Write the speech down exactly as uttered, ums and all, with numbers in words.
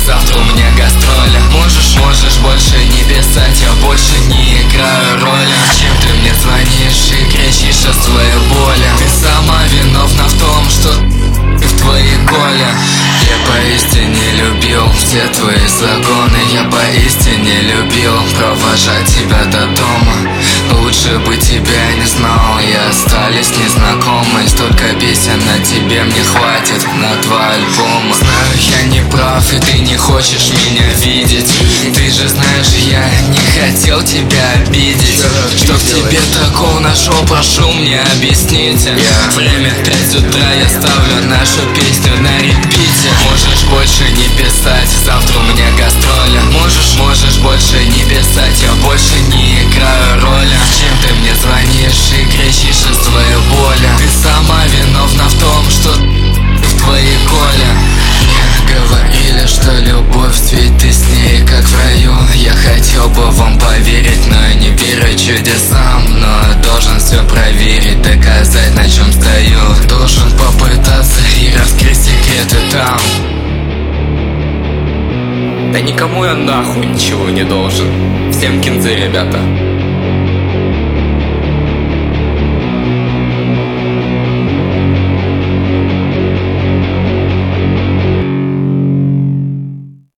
завтра у меня гастроли. Можешь, можешь больше не писать, я больше не играю роли. Чем ты мне звонишь и кричишь о своей боли? Ты сама виновна в том, что в твоей коле. Я поистине любил все твои загоны. Я поистине любил провожать тебя до дома. Лучше бы тебя не знал, и остались незнакомы. Столько песен на тебе мне хватит на два альбома. Знаю, я не прав, и ты не хочешь меня видеть. Ты же знаешь, я не хотел тебя обидеть. Что в тебе такого нашел, прошу мне объясните. Время пять утра, я ставлю нашу песню на репите. Можешь больше не писать, завтра у меня гастроли. Можешь, можешь больше не писать, я больше не играю роли. Чем ты мне звонишь и кричишь о своей боли? Ты сама виновна в том, что в твоей коле. Мне говорили, что любовь цветет с ней, как в раю. Я хотел бы вам поверить, но я не верю чудесам. Но должен все проверить, доказать, на чем стою. Должен попытаться и раскрыть секреты там. Да никому я нахуй ничего не должен. Всем кинзы, ребята.